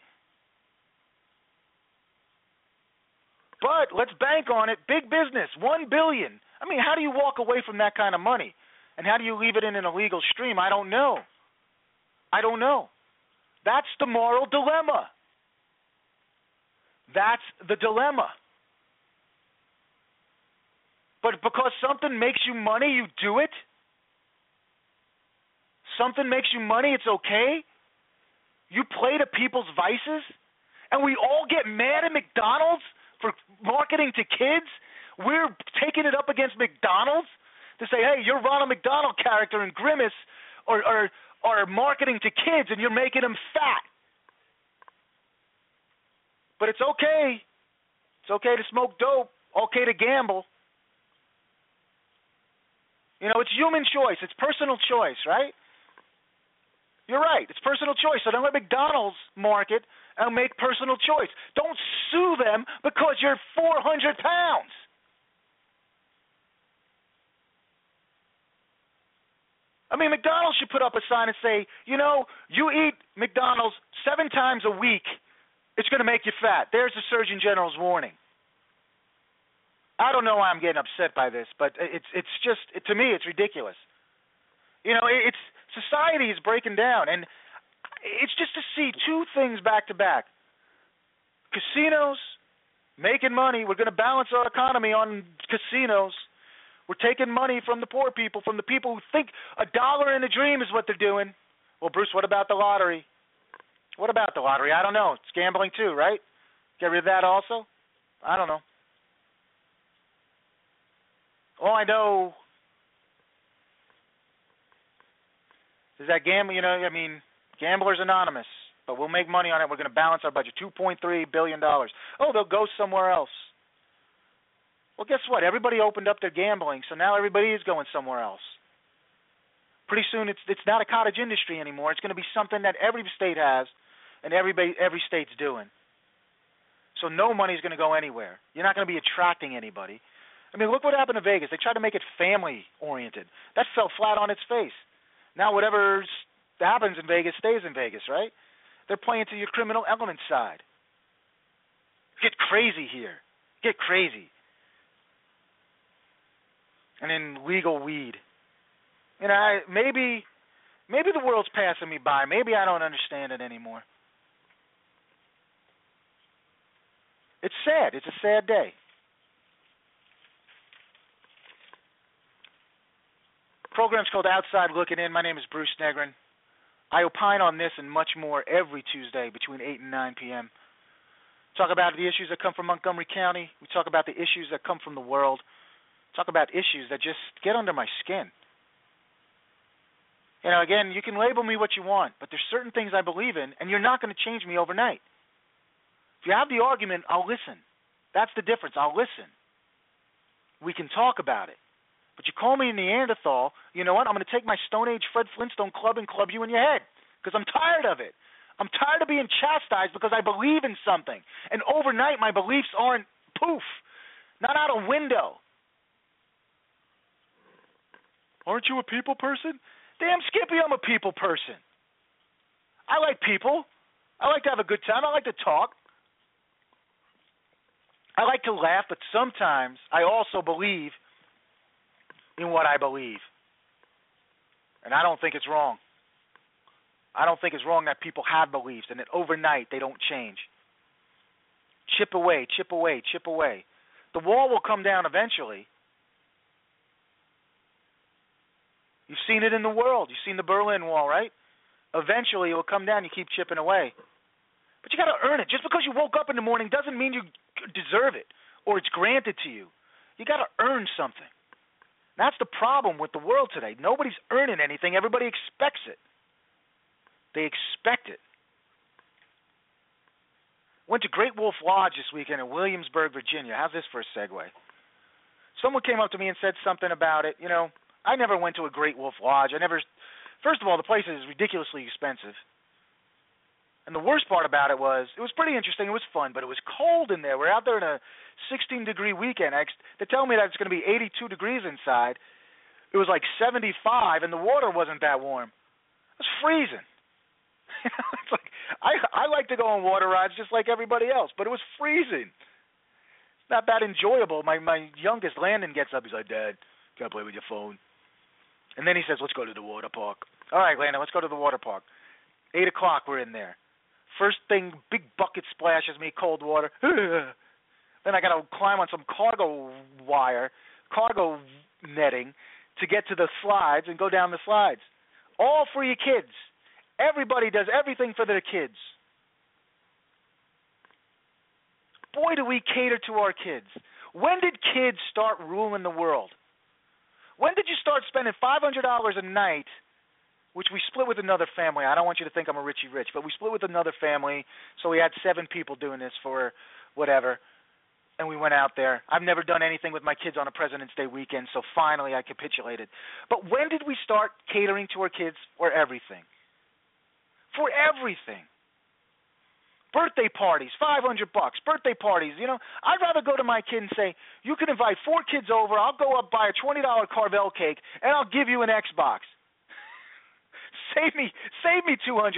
But let's bank on it. Big business, $1 billion. I mean, how do you walk away from that kind of money? And how do you leave it in an illegal stream? I don't know. That's the moral dilemma. That's the dilemma. But because something makes you money, you do it? Something makes you money, it's okay? You play to people's vices? And we all get mad at McDonald's for marketing to kids? We're taking it up against McDonald's to say, hey, your Ronald McDonald character in Grimace are marketing to kids and you're making them fat. But it's okay. It's okay to smoke dope. Okay to gamble. You know, it's human choice. It's personal choice, right? You're right. It's personal choice. So don't let McDonald's market and make personal choice. Don't sue them because you're 400 pounds. I mean, McDonald's should put up a sign and say, you know, you eat McDonald's 7 times a week, it's going to make you fat. There's the Surgeon General's warning. I don't know why I'm getting upset by this, but it's just, to me, it's ridiculous. You know, it's society is breaking down, and it's just to see two things back to back. Casinos making money. We're going to balance our economy on casinos. We're taking money from the poor people, from the people who think $1 in a dream is what they're doing. Well, Bruce, what about the lottery? What about the lottery? I don't know. It's gambling too, right? Get rid of that also? I don't know. All I know is that gambling, you know, I mean, Gamblers Anonymous, but we'll make money on it. We're going to balance our budget, $2.3 billion. Oh, they'll go somewhere else. Well, guess what? Everybody opened up their gambling, so now everybody is going somewhere else. Pretty soon it's not a cottage industry anymore. It's going to be something that every state has and every state's doing. So no money's going to go anywhere. You're not going to be attracting anybody. I mean, look what happened to Vegas. They tried to make it family-oriented. That fell flat on its face. Now whatever happens in Vegas stays in Vegas, right? They're playing to your criminal element side. Get crazy here. Get crazy. and in legal weed. Maybe the world's passing me by. Maybe I don't understand it anymore. It's sad. It's a sad day. The program's called Outside Looking In. My name is Bruce Negrin. I opine on this and much more every Tuesday between 8 and 9 p.m. Talk about the issues that come from Montgomery County. We talk about the issues that come from the world. Talk about issues that just get under my skin. Again, you can label me what you want, but there's certain things I believe in, and you're not going to change me overnight. If you have the argument, I'll listen. That's the difference. I'll listen. We can talk about it. But you call me a Neanderthal, you know what? I'm going to take my Stone Age Fred Flintstone club and club you in your head because I'm tired of it. I'm tired of being chastised because I believe in something. And overnight, my beliefs aren't poof, not out a window. Aren't you a people person? Damn Skippy, I'm a people person. I like people. I like to have a good time. I like to talk. I like to laugh, but sometimes I also believe in what I believe. And I don't think it's wrong. I don't think it's wrong that people have beliefs and that overnight they don't change. Chip away, chip away, chip away. The wall will come down eventually. You've seen it in the world. You've seen the Berlin Wall, right? Eventually it will come down. You keep chipping away. But you got to earn it. Just because you woke up in the morning doesn't mean you deserve it or it's granted to you. You got to earn something. That's the problem with the world today. Nobody's earning anything. Everybody expects it. They expect it. Went to Great Wolf Lodge this weekend in Williamsburg, Virginia. How's this for a segue? Someone came up to me and said something about it. I never went to a Great Wolf Lodge. First of all, the place is ridiculously expensive. And the worst part about it was pretty interesting. It was fun, but it was cold in there. We're out there in a 16-degree weekend. They tell me that it's going to be 82 degrees inside. It was like 75, and the water wasn't that warm. It was freezing. It's like I like to go on water rides just like everybody else, but it was freezing. It's not that enjoyable. My youngest, Landon, gets up. He's like, "Dad, can't play with your phone." And then he says, "Let's go to the water park." All right, Landon, let's go to the water park. 8 o'clock, we're in there. First thing, big bucket splashes me, cold water. Then I got to climb on some cargo netting to get to the slides and go down the slides. All for your kids. Everybody does everything for their kids. Boy, do we cater to our kids. When did kids start ruling the world? When did you start spending $500 a night, which we split with another family? I don't want you to think I'm a Richie Rich, but we split with another family, so we had 7 people doing this for whatever, and we went out there. I've never done anything with my kids on a President's Day weekend, so finally I capitulated. But when did we start catering to our kids for everything? For everything. Birthday parties, $500. Birthday parties, I'd rather go to my kid and say, you can invite 4 kids over, I'll go up buy a $20 Carvel cake, and I'll give you an Xbox. Save me $200.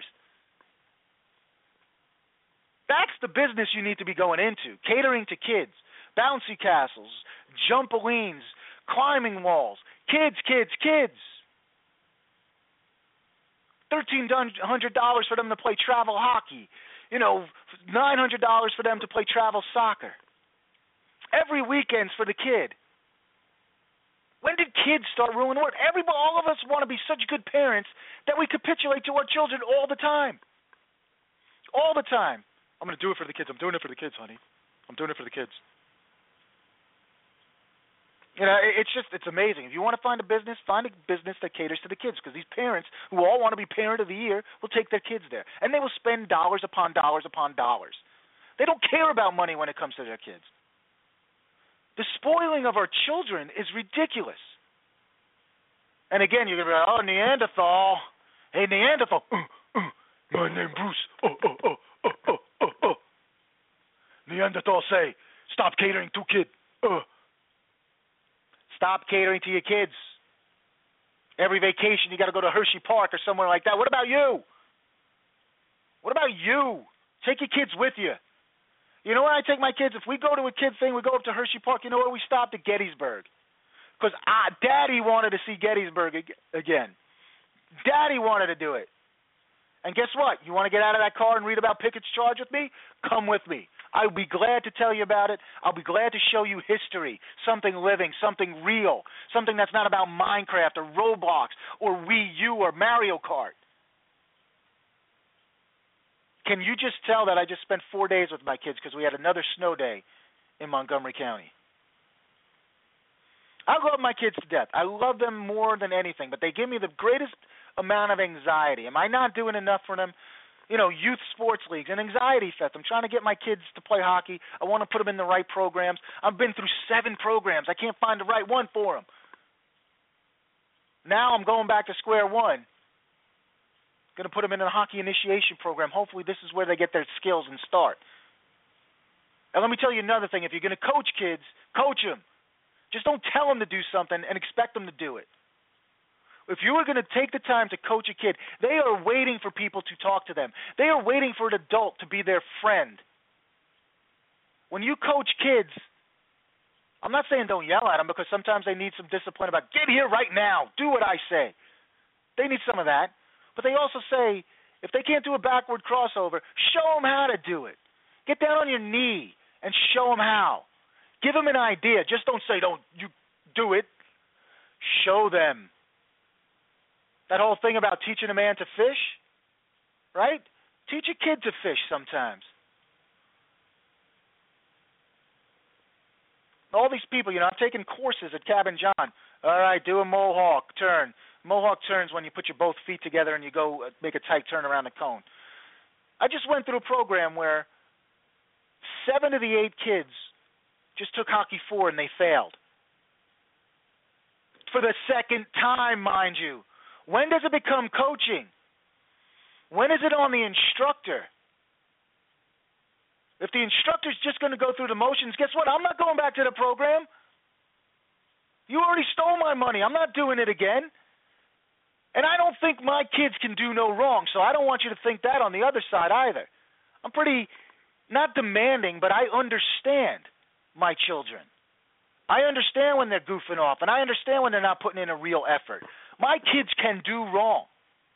That's the business you need to be going into, catering to kids, bouncy castles, jumpolines, climbing walls, kids. $1,300 for them to play travel hockey, $900 for them to play travel soccer. Every weekend's for the kid. When did kids start ruling the world? All of us want to be such good parents that we capitulate to our children all the time. All the time. I'm going to do it for the kids. I'm doing it for the kids, honey. I'm doing it for the kids. It's amazing. If you want to find a business that caters to the kids, because these parents who all want to be parent of the year will take their kids there. And they will spend dollars upon dollars upon dollars. They don't care about money when it comes to their kids. The spoiling of our children is ridiculous. And again, you're going to be like, oh, Neanderthal. Hey, Neanderthal. My name Bruce. Neanderthal say, stop catering to kid. Stop catering to your kids. Every vacation you got to go to Hershey Park or somewhere like that. What about you? What about you? Take your kids with you. You know where I take my kids? If we go to a kid thing, we go up to Hershey Park. You know where we stopped? At Gettysburg. Because Daddy wanted to see Gettysburg again. Daddy wanted to do it. And guess what? You want to get out of that car and read about Pickett's charge with me? Come with me. I'll be glad to tell you about it. I'll be glad to show you history, something living, something real, something that's not about Minecraft or Roblox or Wii U or Mario Kart. Can you just tell that I just spent 4 days with my kids because we had another snow day in Montgomery County? I love my kids to death. I love them more than anything, but they give me the greatest amount of anxiety. Am I not doing enough for them? You know, youth sports leagues, an anxiety fest. I'm trying to get my kids to play hockey. I want to put them in the right programs. I've been through 7 programs. I can't find the right one for them. Now I'm going back to square one. Going to put them in a hockey initiation program. Hopefully this is where they get their skills and start. And let me tell you another thing. If you're going to coach kids, coach them. Just don't tell them to do something and expect them to do it. If you are going to take the time to coach a kid, they are waiting for people to talk to them. They are waiting for an adult to be their friend. When you coach kids, I'm not saying don't yell at them because sometimes they need some discipline about get here right now, do what I say. They need some of that. But they also say if they can't do a backward crossover, show them how to do it. Get down on your knee and show them how. Give them an idea. Just don't say don't you do it. Show them. That whole thing about teaching a man to fish, right? Teach a kid to fish sometimes. All these people, you know, I'm taking courses at Cabin John. All right, do a mohawk turn. Mohawk turns when you put your both feet together and you go make a tight turn around the cone. I just went through a program where 7 of the 8 kids just took Hockey 4 and they failed. For the second time, mind you. When does it become coaching? When is it on the instructor? If the instructor's just going to go through the motions, guess what? I'm not going back to the program. You already stole my money. I'm not doing it again. And I don't think my kids can do no wrong, so I don't want you to think that on the other side either. I'm pretty, not demanding, but I understand my children. I understand when they're goofing off, and I understand when they're not putting in a real effort. My kids can do wrong.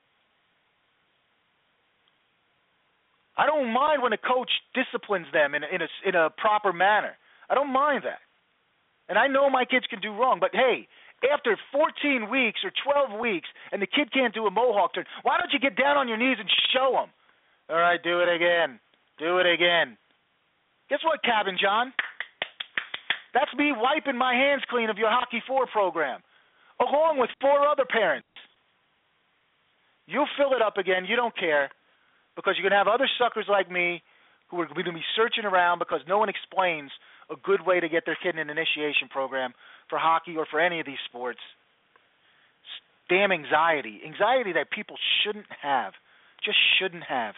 I don't mind when a coach disciplines them in a proper manner. I don't mind that. And I know my kids can do wrong, but hey, after 14 weeks or 12 weeks and the kid can't do a mohawk turn, why don't you get down on your knees and show them? All right, do it again. Do it again. Guess what, Cabin John? That's me wiping my hands clean of your Hockey 4 program, along with 4 other parents. You'll fill it up again. You don't care, because you're going to have other suckers like me who are going to be searching around because no one explains a good way to get their kid in an initiation program for hockey or for any of these sports. Damn anxiety. Anxiety that people shouldn't have. Just shouldn't have.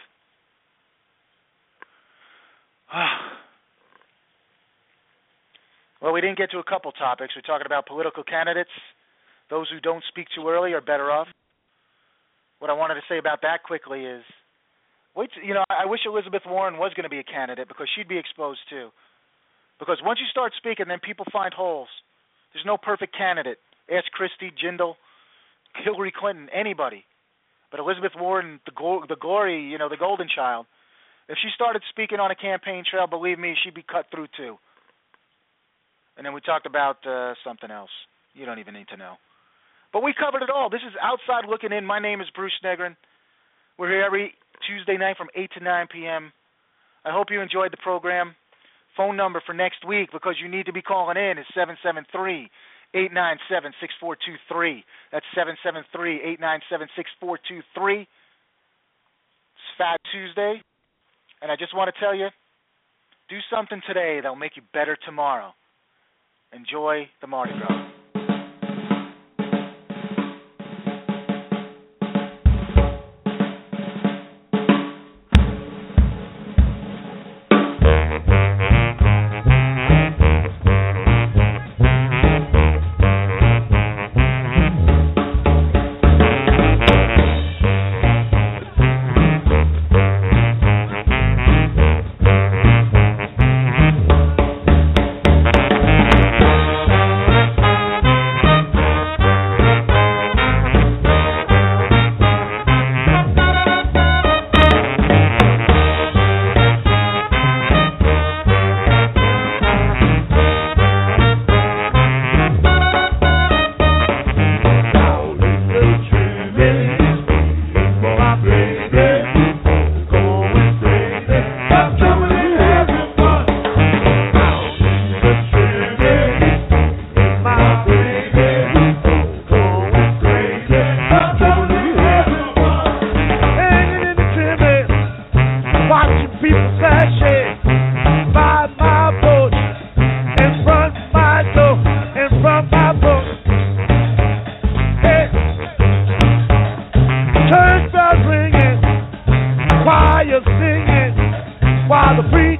Well, we didn't get to a couple topics. We're talking about political candidates. Those who don't speak too early are better off. What I wanted to say about that quickly is, I wish Elizabeth Warren was going to be a candidate because she'd be exposed too. Because once you start speaking, then people find holes. There's no perfect candidate. Ask Christie, Jindal, Hillary Clinton, anybody. But Elizabeth Warren, the glory, the golden child, if she started speaking on a campaign trail, believe me, she'd be cut through too. And then we talked about something else. You don't even need to know. But we covered it all. This is Outside Looking In. My name is Bruce Negrin. We're here every Tuesday night from 8 to 9 p.m. I hope you enjoyed the program. Phone number for next week, because you need to be calling in, is 773-897-6423. That's 773-897-6423. It's Fat Tuesday. And I just want to tell you, do something today that will make you better tomorrow. Enjoy the Mardi Gras. you singing while the breeze